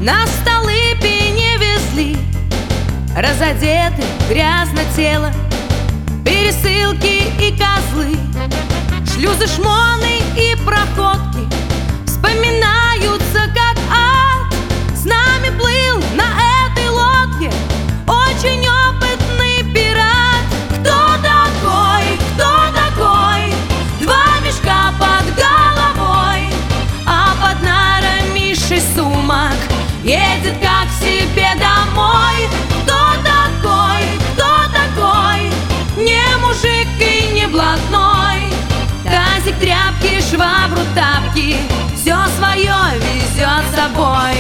нас в Столыпе не везли. Разодеты, грязно тело, пересылки и козлы, шлюзы, шмоны и проходки вспоминаются как ад. С нами плыл на этой лодке очень опытный пират. Кто такой, кто такой? Два мешка под головой, а под нарами 6 сумок, едет как к себе домой. Кто такой? Не мужик и не блатной. Тазик, тряпки, швабру, тапки, все свое везет с собой.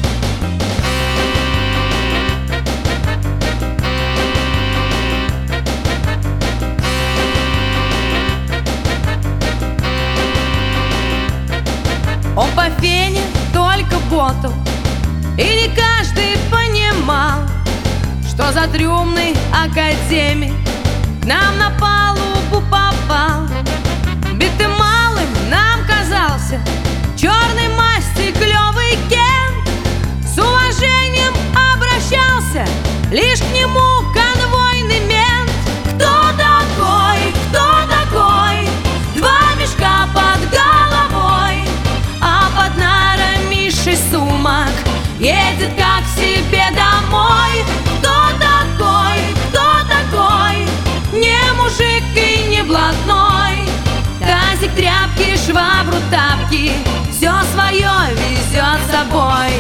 Он по фене только ботал, и не каждый понимал, что за трюмный академик к нам на палубу попал. Битым малым нам казался черной масти клевый Кент, с уважением обращался лишь к нему конвойный мент. Кто такой, кто такой? Два мешка под головой, а под нарами 6 сумок, едет как к себе домой. Кто такой? Не мужик и не блатной. Тазик, тряпки, швабру, тапки, все свое везет с собой.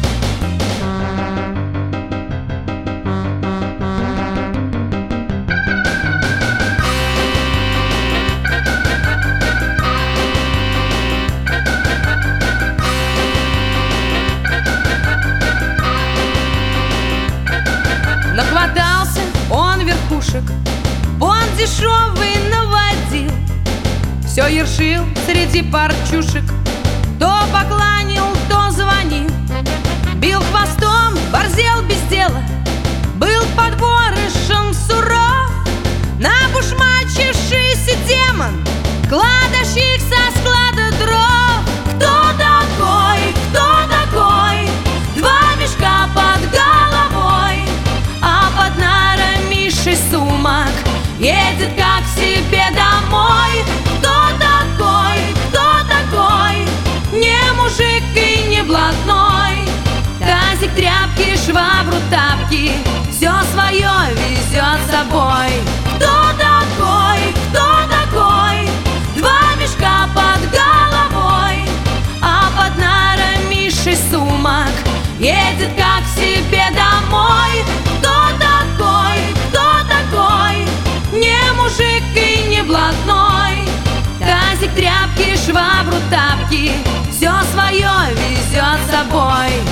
Нахватался он верхушек, он дешевый наводил, все ершил среди парчушек, то покланил, то звонил, бил хвостом, борзел без дела, был подворышем суров, набушмачившийся демон, кладовщик со склада дров. Кто такой, кто такой? Два мешка под головой, а под нарами 6 сумок, едет как к себе домой. Кто такой? Не мужик и не блатной. Тазик, тряпки, швабру, тапки, все свое везет с собой. Кто такой? Два мешка под головой, а под нарами 6 сумок, едет как к себе домой. Кто такой? Не мужик и не блатной. Тазик, тряпки, швабру, тапки, все свое везет с собой.